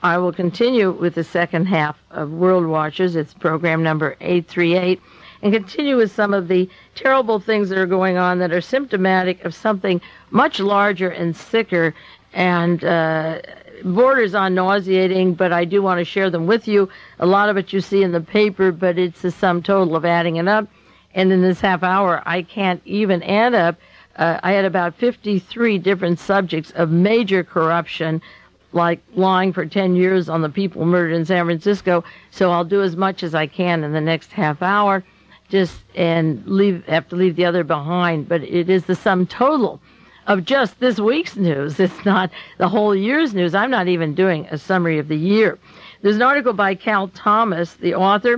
I will continue with the second half of World Watchers. It's program number 838, and continue with some of the terrible things that are going on that are symptomatic of something much larger and sicker and borders on nauseating, but I do want to share them with you. A lot of it you see in the paper, but it's the sum total of adding it up. And in this half hour, I can't even add up. I had about 53 different subjects of major corruption, like lying for 10 years on the people murdered in San Francisco. So I'll do as much as I can in the next half hour, and have to leave the other behind. But it is the sum total of just this week's news. It's not the whole year's news. I'm not even doing a summary of the year. There's an article by Cal Thomas, the author,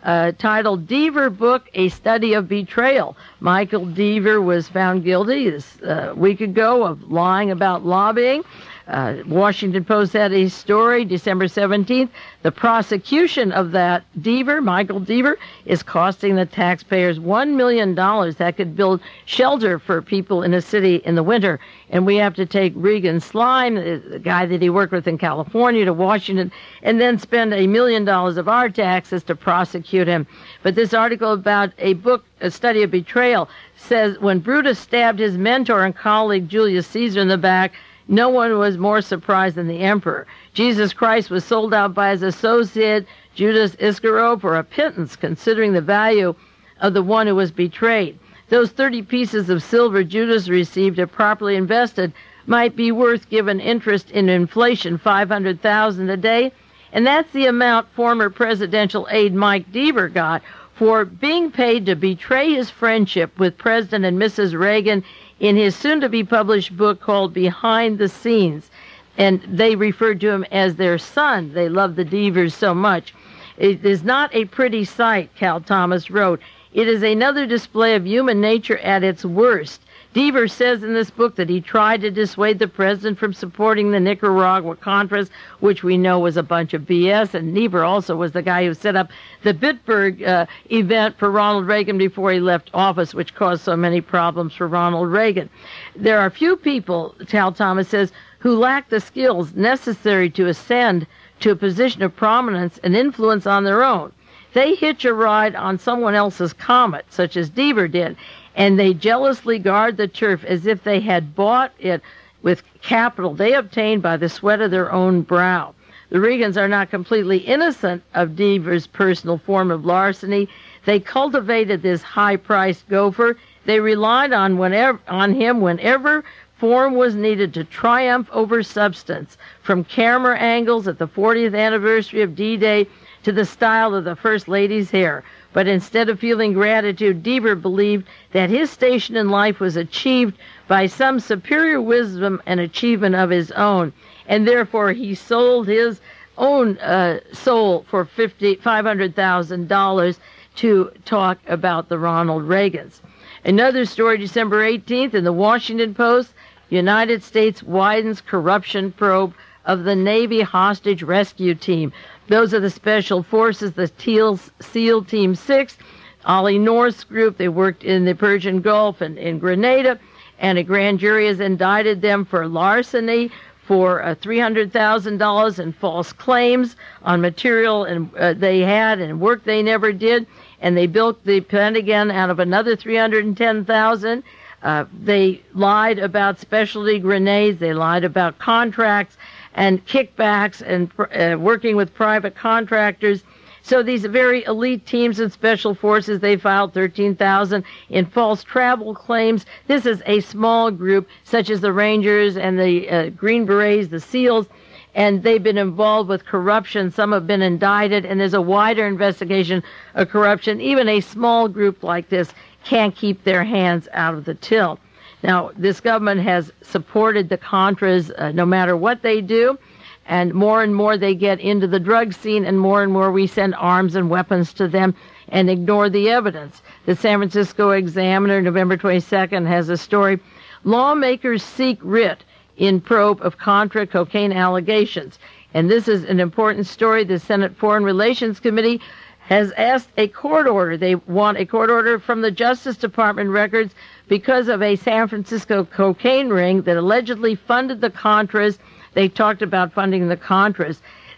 titled Deaver Book, A Study of Betrayal. Michael Deaver was found guilty this week ago of lying about lobbying. Washington Post had a story, December 17th. The prosecution of that Deaver, Michael Deaver, is costing the taxpayers $1 million that could build shelter for people in a city in the winter. And we have to take Regan Slime, the guy that he worked with in California, to Washington, and then spend $1 million of our taxes to prosecute him. But this article about a book, A Study of Betrayal, says when Brutus stabbed his mentor and colleague Julius Caesar in the back, no one was more surprised than the emperor. Jesus Christ was sold out by his associate, Judas Iscariot, for a pittance, considering the value of the one who was betrayed. Those 30 pieces of silver Judas received, if properly invested, might be worth, given interest in inflation, $500,000 a day. And that's the amount former presidential aide Mike Deaver got for being paid to betray his friendship with President and Mrs. Reagan in his soon-to-be-published book called Behind the Scenes. And they referred to him as their son. They loved the Deavers so much. It is not a pretty sight, Cal Thomas wrote. It is another display of human nature at its worst. Deaver says in this book that he tried to dissuade the president from supporting the Nicaragua Contras, which we know was a bunch of BS, and Deaver also was the guy who set up the Bitburg event for Ronald Reagan before he left office, which caused so many problems for Ronald Reagan. There are few people, Cal Thomas says, who lack the skills necessary to ascend to a position of prominence and influence on their own. They hitch a ride on someone else's comet, such as Deaver did, and they jealously guard the turf as if they had bought it with capital they obtained by the sweat of their own brow. The Reagans are not completely innocent of Deaver's personal form of larceny. They cultivated this high-priced gopher. They relied on him whenever form was needed to triumph over substance, from camera angles at the 40th anniversary of D-Day to the style of the First Lady's hair. But instead of feeling gratitude, Deaver believed that his station in life was achieved by some superior wisdom and achievement of his own, and therefore he sold his own soul for $500,000 to talk about the Ronald Reagans. Another story, December 18th, in the Washington Post, United States widens corruption probe of the Navy hostage rescue team. Those are the special forces, the SEAL Team 6, Ollie North's group. They worked in the Persian Gulf and in Grenada, and a grand jury has indicted them for larceny, for $300,000 in false claims on material they had and work they never did, and they built the Pentagon out of another $310,000. They lied about specialty grenades. They lied about contracts and kickbacks and working with private contractors. So these very elite teams and special forces, they filed $13,000 in false travel claims. This is a small group, such as the Rangers and the Green Berets, the SEALs, and they've been involved with corruption. Some have been indicted, and there's a wider investigation of corruption. Even a small group like this can't keep their hands out of the till. Now, this government has supported the Contras no matter what they do, and more they get into the drug scene, and more we send arms and weapons to them and ignore the evidence. The San Francisco Examiner, November 22nd, has a story, Lawmakers Seek Writ in Probe of Contra Cocaine Allegations. And this is an important story. The Senate Foreign Relations Committee has asked a court order. They want a court order from the Justice Department records because of a San Francisco cocaine ring that allegedly funded the Contras. They talked about funding the Contras.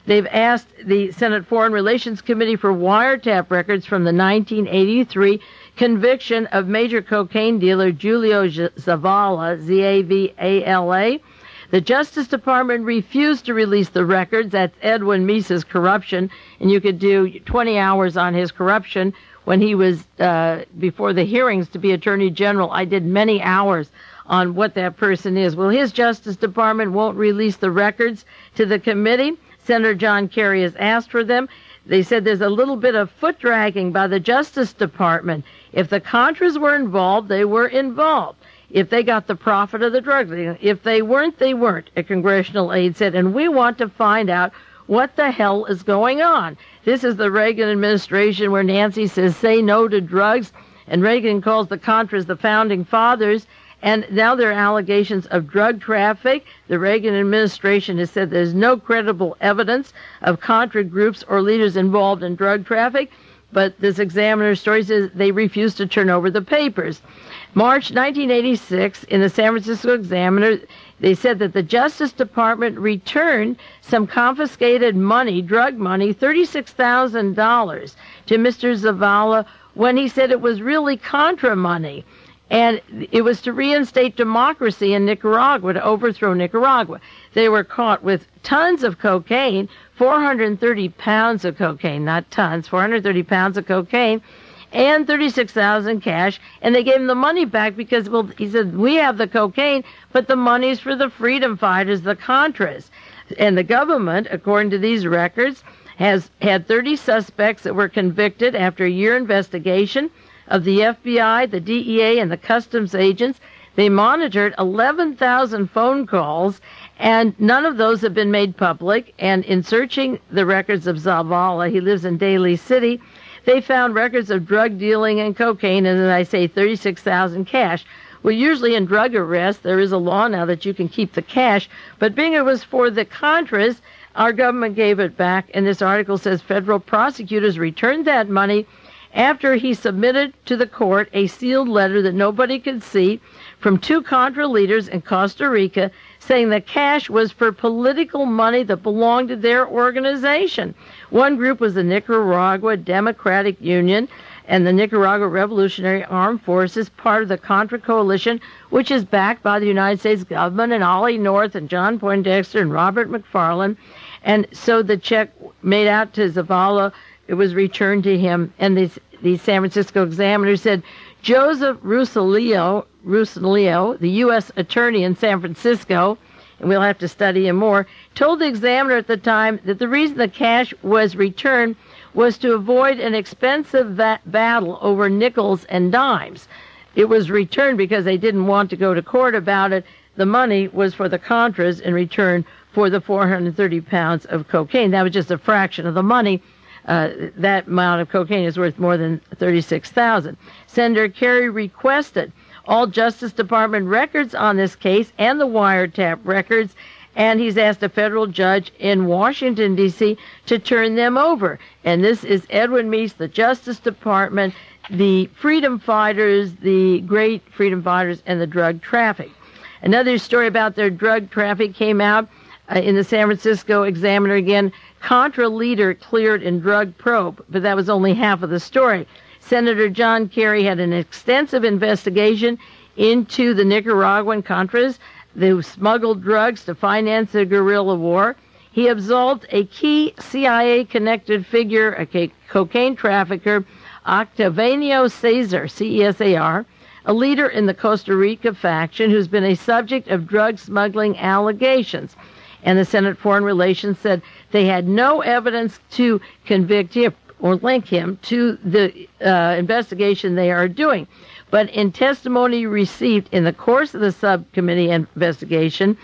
They've asked the Senate Foreign Relations Committee for wiretap records from the 1983 conviction of major cocaine dealer Julio Zavala, Z-A-V-A-L-A. The Justice Department refused to release the records. That's Edwin Meese's corruption, and you could do 20 hours on his corruption. When he was before the hearings to be Attorney General, I did many hours on what that person is. Well, his Justice Department won't release the records to the committee. Senator John Kerry has asked for them. They said there's a little bit of foot dragging by the Justice Department. If the Contras were involved, they were involved. If they got the profit of the drug dealing, if they weren't, they weren't, a congressional aide said. And we want to find out what the hell is going on. This is the Reagan administration where Nancy says, say no to drugs, and Reagan calls the Contras the founding fathers. And now there are allegations of drug traffic. The Reagan administration has said there's no credible evidence of Contra groups or leaders involved in drug traffic. But this Examiner story says they refused to turn over the papers. March 1986, in the San Francisco Examiner, they said that the Justice Department returned some confiscated money, drug money, $36,000 to Mr. Zavala when he said it was really Contra money. And it was to reinstate democracy in Nicaragua, to overthrow Nicaragua. They were caught with tons of cocaine, 430 pounds of cocaine, not tons, 430 pounds of cocaine, and $36,000 cash. And they gave him the money back because, well, he said, we have the cocaine, but the money's for the freedom fighters, the Contras. And the government, according to these records, has had 30 suspects that were convicted after a year investigation of the FBI, the DEA, and the customs agents. They monitored 11,000 phone calls, and none of those have been made public. And in searching the records of Zavala, he lives in Daly City, they found records of drug dealing and cocaine, and as I say, 36,000 cash. Well, usually in drug arrests, there is a law now that you can keep the cash, but being it was for the Contras, our government gave it back, and this article says federal prosecutors returned that money after he submitted to the court a sealed letter that nobody could see from two Contra leaders in Costa Rica saying the cash was for political money that belonged to their organization. One group was the Nicaragua Democratic Union and the Nicaragua Revolutionary Armed Forces, part of the Contra Coalition, which is backed by the United States government and Ollie North and John Poindexter and Robert McFarlane. And so the check made out to Zavala, it was returned to him, and the San Francisco Examiner said Joseph Russolio, the U.S. attorney in San Francisco, and we'll have to study him more, told the Examiner at the time that the reason the cash was returned was to avoid an expensive battle over nickels and dimes. It was returned because they didn't want to go to court about it. The money was for the Contras in return for the 430 pounds of cocaine. That was just a fraction of the money. That amount of cocaine is worth more than $36,000. Senator Kerry requested all Justice Department records on this case and the wiretap records, and he's asked a federal judge in Washington, D.C. to turn them over. And this is Edwin Meese, the Justice Department, the freedom fighters, the great freedom fighters, and the drug traffic. Another story about their drug traffic came out in the San Francisco Examiner again. Contra leader cleared in drug probe, but that was only half of the story. Senator John Kerry had an extensive investigation into the Nicaraguan Contras who smuggled drugs to finance the guerrilla war. He absolved a key CIA-connected figure, a cocaine trafficker, Octaviano Cesar, C-E-S-A-R, a leader in the Costa Rica faction who's been a subject of drug smuggling allegations. And the Senate Foreign Relations said they had no evidence to convict him or link him to the investigation they are doing. But in testimony received in the course of the subcommittee investigation,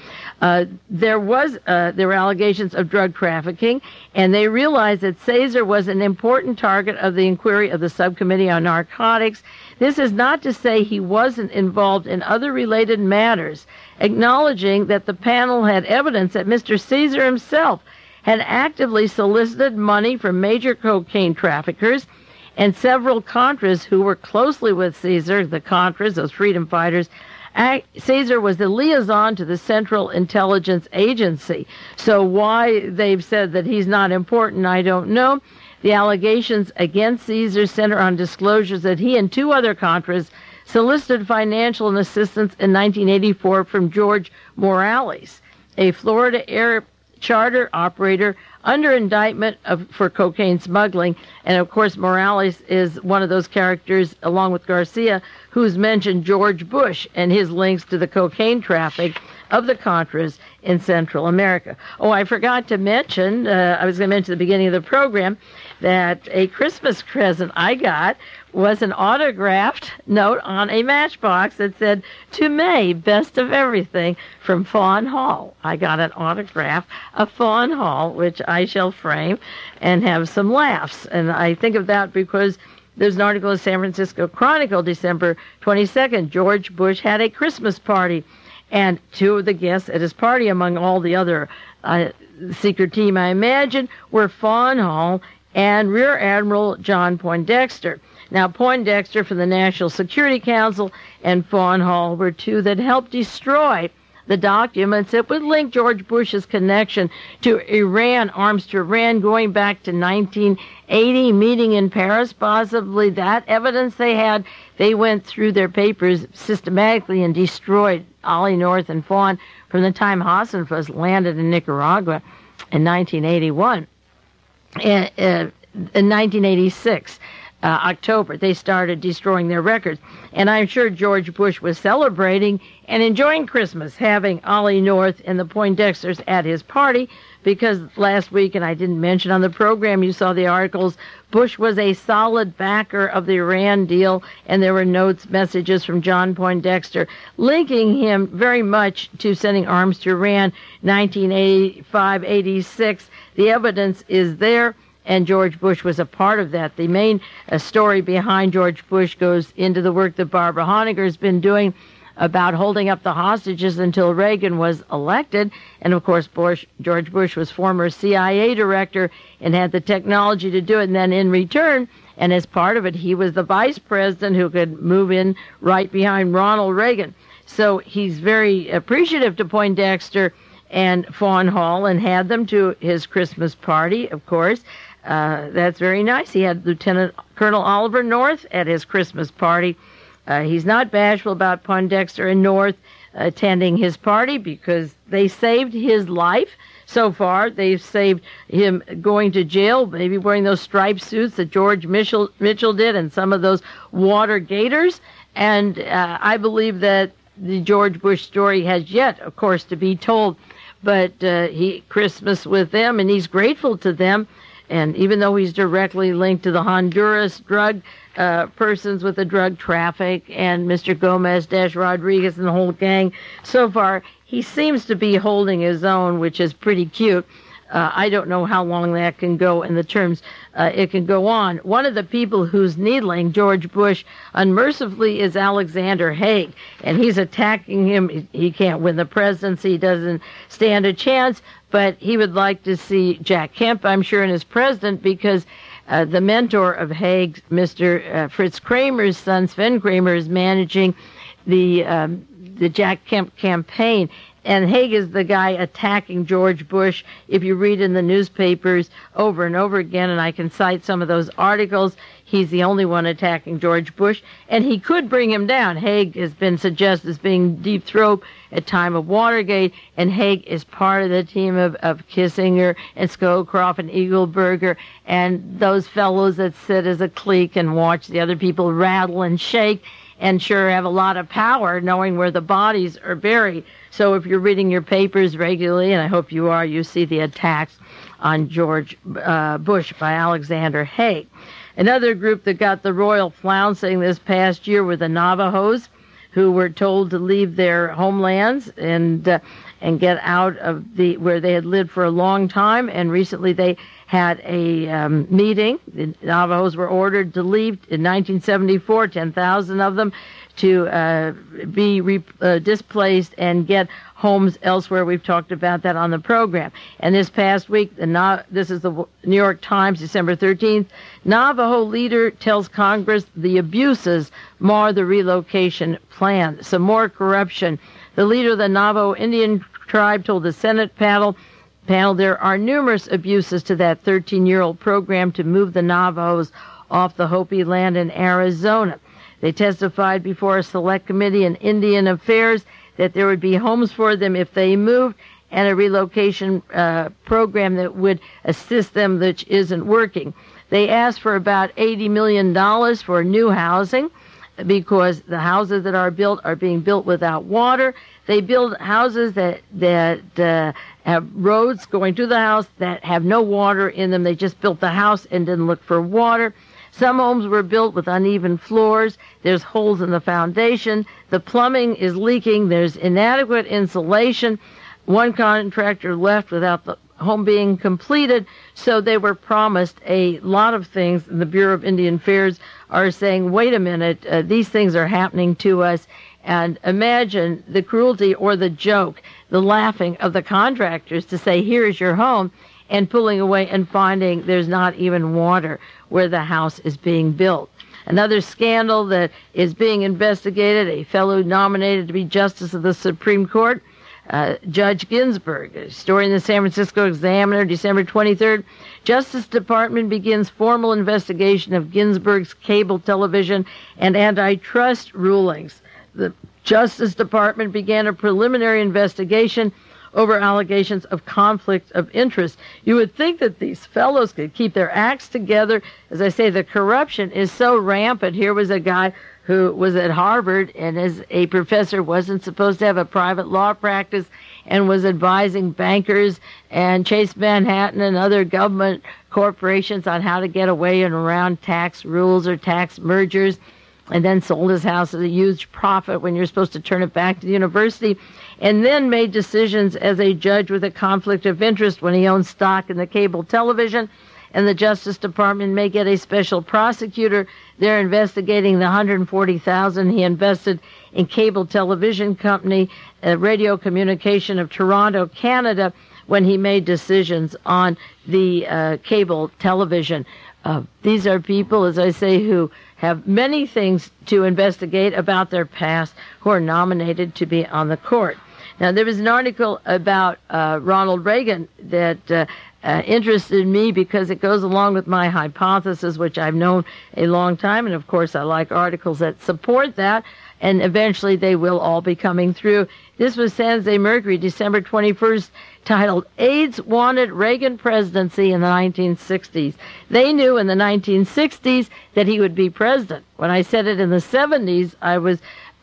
there were allegations of drug trafficking, and they realized that Cesar was an important target of the inquiry of the subcommittee on narcotics. This is not to say he wasn't involved in other related matters, acknowledging that the panel had evidence that Mr. Cesar himself had actively solicited money from major cocaine traffickers, and several Contras who were closely with Cesar, the Contras, those freedom fighters, Caesar was the liaison to the Central Intelligence Agency. So why they've said that he's not important, I don't know. The allegations against Caesar center on disclosures that he and two other Contras solicited financial assistance in 1984 from George Morales, a Florida air charter operator under indictment for cocaine smuggling. And of course, Morales is one of those characters, along with Garcia, who's mentioned George Bush and his links to the cocaine traffic of the Contras in Central America. Oh, I forgot to mention, I was going to mention at the beginning of the program, that a Christmas present I got was an autographed note on a matchbox that said, "To May, best of everything," from Fawn Hall. I got an autograph of Fawn Hall, which I shall frame and have some laughs. And I think of that because there's an article in San Francisco Chronicle, December 22nd. George Bush had a Christmas party, and two of the guests at his party, among all the other secret team, I imagine, were Fawn Hall and Rear Admiral John Poindexter. Now, Poindexter from the National Security Council and Fawn Hall were two that helped destroy the documents that would link George Bush's connection to Iran, arms to Iran, going back to 1980, meeting in Paris, possibly that evidence they had. They went through their papers systematically and destroyed Ollie North and Fawn from the time Hassenfuss landed in Nicaragua in 1981. In 1986, October, they started destroying their records. And I'm sure George Bush was celebrating and enjoying Christmas, having Ollie North and the Poindexters at his party, because last week, and I didn't mention on the program, you saw the articles, Bush was a solid backer of the Iran deal, and there were notes, messages from John Poindexter linking him very much to sending arms to Iran, 1985-86. The evidence is there, and George Bush was a part of that. The main story behind George Bush goes into the work that Barbara Honegger has been doing about holding up the hostages until Reagan was elected. And of course, George Bush was former CIA director and had the technology to do it. And then in return, and as part of it, he was the vice president who could move in right behind Ronald Reagan. So he's very appreciative to Poindexter and Fawn Hall and had them to his Christmas party, of course. That's very nice. He had Lieutenant Colonel Oliver North at his Christmas party. He's not bashful about Poindexter and North attending his party because they saved his life. So far, they've saved him going to jail, maybe wearing those striped suits that George Mitchell did and some of those water gators. And I believe that the George Bush story has yet, of course, to be told. But he Christmas with them, and he's grateful to them. And even though he's directly linked to the Honduras drug persons with the drug traffic and Mr. Gomez-Rodriguez and the whole gang, so far he seems to be holding his own, which is pretty cute. I don't know how long that can go in the terms it can go on. One of the people who's needling George Bush unmercifully is Alexander Haig, and he's attacking him. He can't win the presidency, he doesn't stand a chance, but he would like to see Jack Kemp, I'm sure, in as president, because the mentor of Haig, Mr. Fritz Kramer's son, Sven Kramer, is managing the Jack Kemp campaign. And Haig is the guy attacking George Bush. If you read in the newspapers over and over again, and I can cite some of those articles, he's the only one attacking George Bush, and he could bring him down. Haig has been suggested as being deep throat at time of Watergate, and Haig is part of the team of Kissinger and Scowcroft and Eagleburger and those fellows that sit as a clique and watch the other people rattle and shake and sure have a lot of power knowing where the bodies are buried. So if you're reading your papers regularly, and I hope you are, you see the attacks on George Bush by Alexander Haig. Another group that got the royal flouncing this past year were the Navajos, who were told to leave their homelands and get out of where they had lived for a long time. And recently they had a meeting. The Navajos were ordered to leave in 1974, 10,000 of them, to be displaced and get homes elsewhere. We've talked about that on the program. And this past week, this is the New York Times, December 13th, Navajo leader tells Congress the abuses mar the relocation plan. Some more corruption. The leader of the Navajo Indian tribe told the Senate panel there are numerous abuses to that 13-year-old program to move the Navajos off the Hopi land in Arizona. They testified before a select committee in Indian Affairs that there would be homes for them if they moved and a relocation program that would assist them, which isn't working. They asked for about $80 million for new housing because the houses that are being built without water. They build houses that have roads going to the house that have no water in them. They just built the house and didn't look for water. Some homes were built with uneven floors. There's holes in the foundation. The plumbing is leaking. There's inadequate insulation. One contractor left without the home being completed, so they were promised a lot of things. And the Bureau of Indian Affairs are saying, wait a minute, these things are happening to us. And imagine the cruelty or the joke, the laughing of the contractors to say, here's your home, and pulling away and finding there's not even water where the house is being built. Another scandal that is being investigated, a fellow nominated to be Justice of the Supreme Court, Judge Ginsburg, a story in the San Francisco Examiner, December 23rd. Justice Department begins formal investigation of Ginsburg's cable television and antitrust rulings. The Justice Department began a preliminary investigation over allegations of conflict of interest. You would think that these fellows could keep their acts together. As I say, the corruption is so rampant. Here was a guy who was at Harvard and as a professor wasn't supposed to have a private law practice and was advising bankers and Chase Manhattan and other government corporations on how to get away and around tax rules or tax mergers, and then sold his house at a huge profit when you're supposed to turn it back to the university, and then made decisions as a judge with a conflict of interest when he owned stock in the cable television. And the Justice Department may get a special prosecutor. They're investigating the $140,000 he invested in cable television company, Radio Communication of Toronto, Canada, when he made decisions on the cable television. These are people, as I say, who have many things to investigate about their past, who are nominated to be on the court. Now, there was an article about Ronald Reagan that interested me because it goes along with my hypothesis, which I've known a long time, and of course I like articles that support that, and eventually they will all be coming through. This was San Jose Mercury, December 21st, titled AIDS Wanted Reagan Presidency in the 1960s. They knew in the 1960s that he would be president. When I said it in the 70s, I was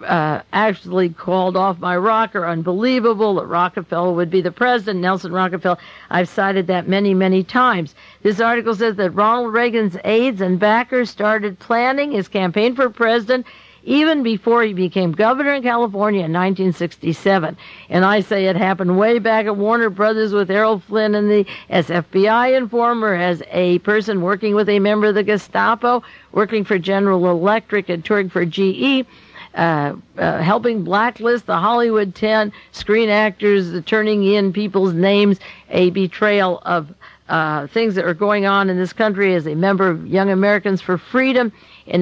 actually called off my rocker. Unbelievable that Rockefeller would be the president, Nelson Rockefeller. I've cited that many, many times. This article says that Ronald Reagan's aides and backers started planning his campaign for president even before he became governor in California in 1967. And I say it happened way back at Warner Brothers with Errol Flynn and as FBI informer, as a person working with a member of the Gestapo, working for General Electric and touring for GE, helping blacklist the Hollywood 10 screen actors, turning in people's names, a betrayal of things that are going on in this country as a member of Young Americans for Freedom in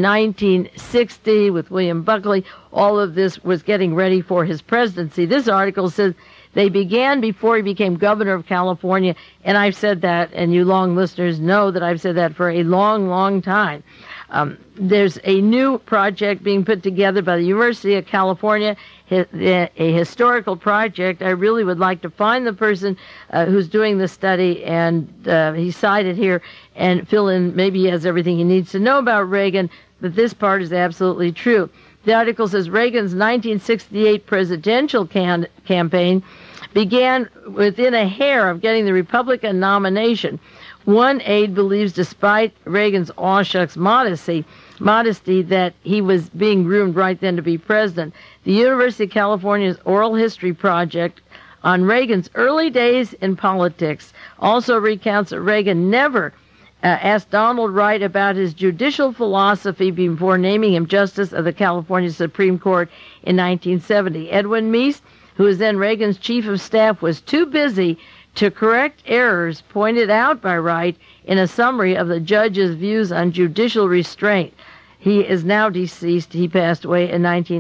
1960 with William Buckley. All of this was getting ready for his presidency. This article says they began before he became governor of California, and I've said that, and you long listeners know that I've said that for a long, long time. There's a new project being put together by the University of California, a historical project. I really would like to find the person who's doing the study, and he's cited here, and fill in, maybe he has everything he needs to know about Reagan, but this part is absolutely true. The article says Reagan's 1968 presidential campaign began within a hair of getting the Republican nomination. One aide believes, despite Reagan's aw shucks modesty, that he was being groomed right then to be president. The University of California's Oral History Project on Reagan's early days in politics also recounts that Reagan never asked Donald Wright about his judicial philosophy before naming him Justice of the California Supreme Court in 1970. Edwin Meese, who was then Reagan's chief of staff, was too busy to correct errors pointed out by Wright in a summary of the judge's views on judicial restraint. He is now deceased. He passed away in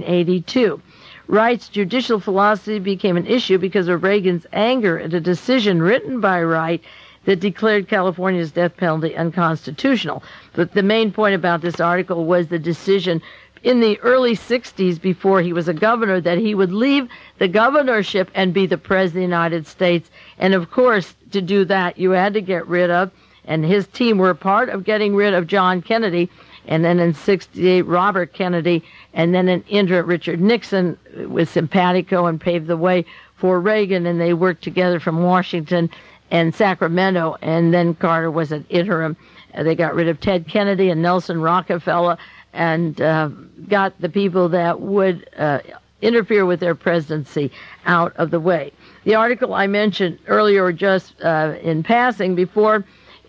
1982. Wright's judicial philosophy became an issue because of Reagan's anger at a decision written by Wright that declared California's death penalty unconstitutional. But the main point about this article was the decision in the early 60s, before he was a governor, that he would leave the governorship and be the president of the United States. And of course, to do that, you had to get rid of, and his team were part of getting rid of John Kennedy, and then in 68, Robert Kennedy, and then in interim, Richard Nixon with simpatico and paved the way for Reagan, and they worked together from Washington and Sacramento, and then Carter was an interim. They got rid of Ted Kennedy and Nelson Rockefeller, and got the people that would interfere with their presidency out of the way. The article I mentioned earlier, just in passing before,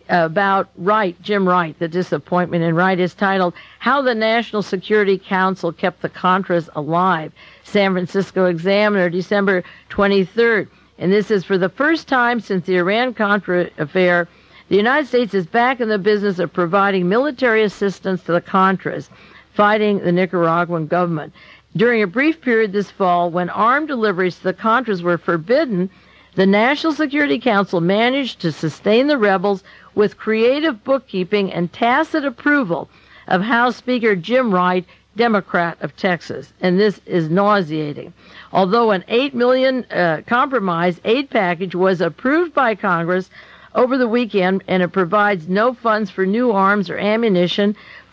about Wright, Jim Wright, the disappointment in Wright, is titled How the National Security Council Kept the Contras Alive. San Francisco Examiner, December 23rd. And this is for the first time since the Iran-Contra affair, the United States is back in the business of providing military assistance to the Contras, fighting the Nicaraguan government. During a brief period this fall, when armed deliveries to the Contras were forbidden, the National Security Council managed to sustain the rebels with creative bookkeeping and tacit approval of House Speaker Jim Wright, Democrat of Texas. And this is nauseating. Although an $8 million compromise aid package was approved by Congress over the weekend, and it provides no funds for new arms or ammunition,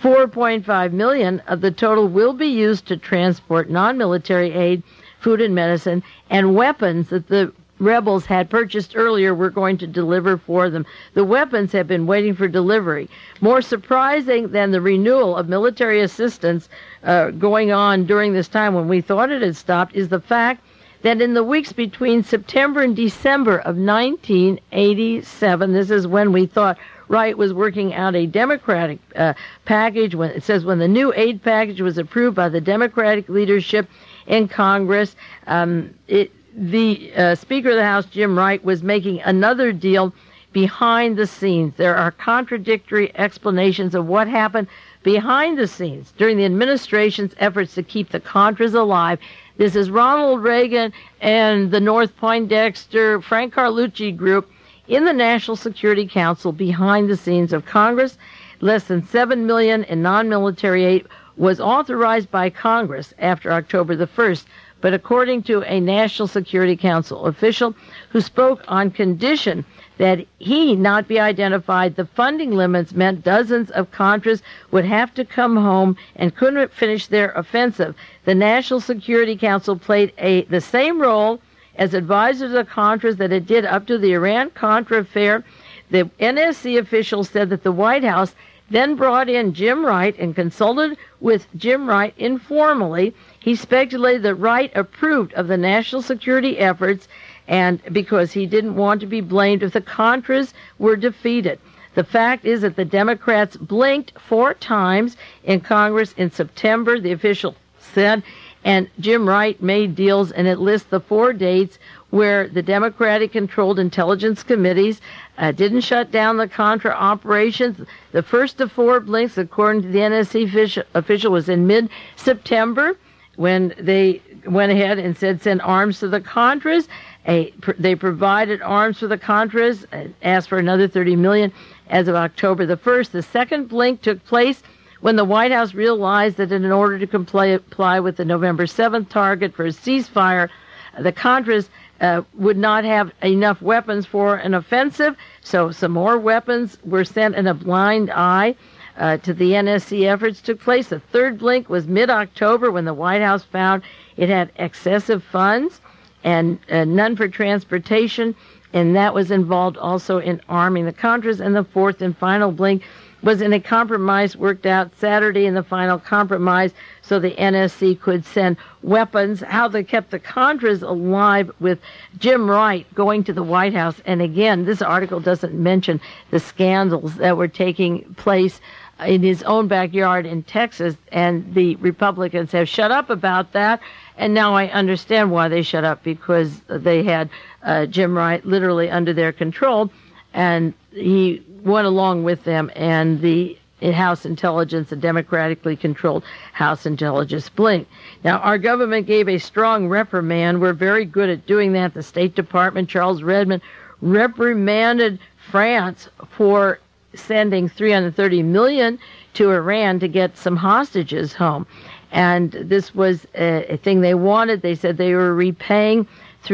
$4.5 million of the total will be used to transport non-military aid, food and medicine, and weapons that the rebels had purchased earlier were going to deliver for them. The weapons have been waiting for delivery. More surprising than the renewal of military assistance going on during this time when we thought it had stopped is the fact that in the weeks between September and December of 1987, this is when we thought Wright was working out a Democratic package. When it says when the new aid package was approved by the Democratic leadership in Congress, the Speaker of the House, Jim Wright, was making another deal behind the scenes. There are contradictory explanations of what happened behind the scenes during the administration's efforts to keep the Contras alive. This is Ronald Reagan and the North Poindexter, Frank Carlucci group in the National Security Council behind the scenes of Congress. Less than $7 million in non-military aid was authorized by Congress after October the 1st. But according to a National Security Council official who spoke on condition that he not be identified, the funding limits meant dozens of Contras would have to come home and couldn't finish their offensive. The National Security Council played the same role as advisor to the Contras that it did up to the Iran-Contra affair. The NSC officials said that the White House then brought in Jim Wright and consulted with Jim Wright informally. He speculated that Wright approved of the national security efforts, and because he didn't want to be blamed if the Contras were defeated. The fact is that the Democrats blinked 4 times in Congress in September, the official said, and Jim Wright made deals, and it lists the 4 dates where the Democratic-controlled intelligence committees didn't shut down the Contra operations. The first of 4 blinks, according to the NSC official, was in mid-September when they went ahead and said send arms to the Contras. They provided arms for the Contras, asked for another $30 million as of October the 1st. The second blink took place when the White House realized that in order to comply with the November 7th target for a ceasefire, the Contras would not have enough weapons for an offensive, so some more weapons were sent in a blind eye to the NSC efforts took place. The third blink was mid-October when the White House found it had excessive funds and none for transportation, and that was involved also in arming the Contras. And the fourth and final blink was in a compromise worked out Saturday in the final compromise so the NSC could send weapons, how they kept the Contras alive with Jim Wright going to the White House. And again, this article doesn't mention the scandals that were taking place in his own backyard in Texas, and the Republicans have shut up about that. And now I understand why they shut up, because they had Jim Wright literally under their control, and he went along with them, and the House Intelligence, the democratically controlled House Intelligence, blinked. Now, our government gave a strong reprimand. We're very good at doing that. The State Department, Charles Redmond, reprimanded France for sending $330 million to Iran to get some hostages home. And this was a thing they wanted. They said they were repaying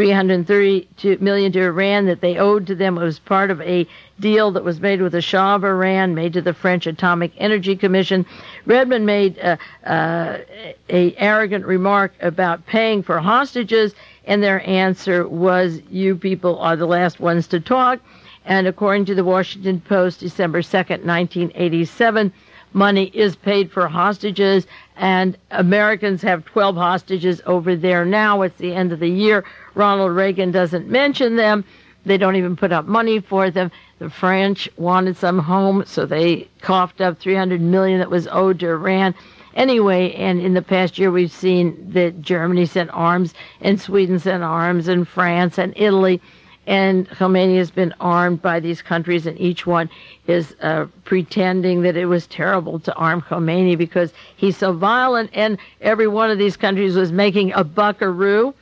$332 million to Iran that they owed to them. It was part of a deal that was made with the Shah of Iran, made to the French Atomic Energy Commission. Redmond made a arrogant remark about paying for hostages, and their answer was, "You people are the last ones to talk." And according to the Washington Post, December 2nd, 1987, money is paid for hostages, and Americans have 12 hostages over there now. It's the end of the year. Ronald Reagan doesn't mention them. They don't even put up money for them. The French wanted some home, so they coughed up $300 million that was owed to Iran. Anyway, and in the past year, we've seen that Germany sent arms, and Sweden sent arms, and France and Italy. And Khomeini has been armed by these countries, and each one is pretending that it was terrible to arm Khomeini because he's so violent. And every one of these countries was making a buckaroo,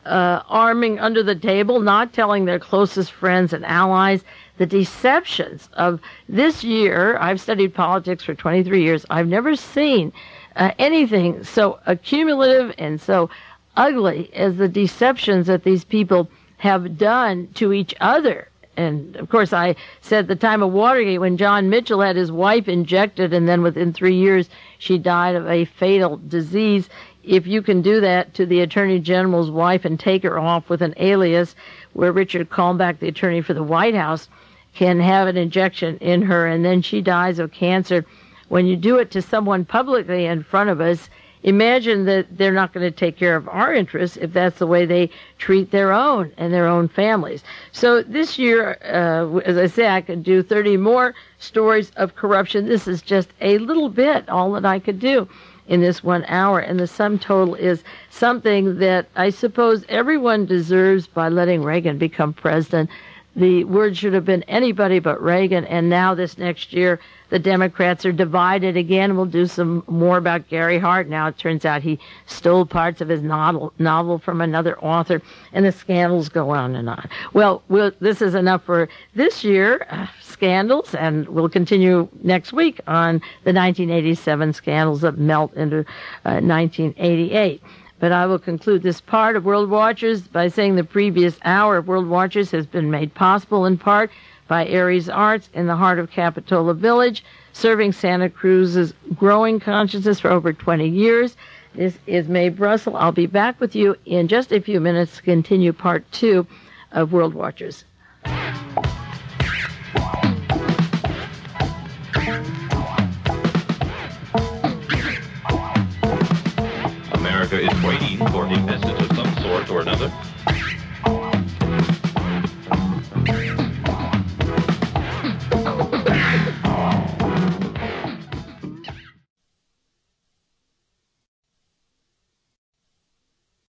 arming under the table, not telling their closest friends and allies. The deceptions of this year, I've studied politics for 23 years. I've never seen anything so accumulative and so ugly as the deceptions that these people have done to each other. And of course, I said at the time of Watergate, when John Mitchell had his wife injected and then within 3 years she died of a fatal disease, if you can do that to the Attorney General's wife and take her off with an alias, where Richard Kalmbach, the attorney for the White House, can have an injection in her and then she dies of cancer, when you do it to someone publicly in front of us, imagine that they're not going to take care of our interests if that's the way they treat their own and their own families. So this year, as I say, I could do 30 more stories of corruption. This is just a little bit, all that I could do in this 1 hour. And the sum total is something that I suppose everyone deserves by letting Reagan become president. The word should have been anybody but Reagan. And now this next year, the Democrats are divided again. We'll do some more about Gary Hart. Now it turns out he stole parts of his novel from another author, and the scandals go on and on. Well, this is enough for this year, scandals, and we'll continue next week on the 1987 scandals that melt into 1988. But I will conclude this part of World Watchers by saying the previous hour of World Watchers has been made possible in part by Aries Arts in the heart of Capitola Village, serving Santa Cruz's growing consciousness for over 20 years. This is Mae Brussel. I'll be back with you in just a few minutes to continue part 2 of World Watchers. America is waiting for a message of some sort or another.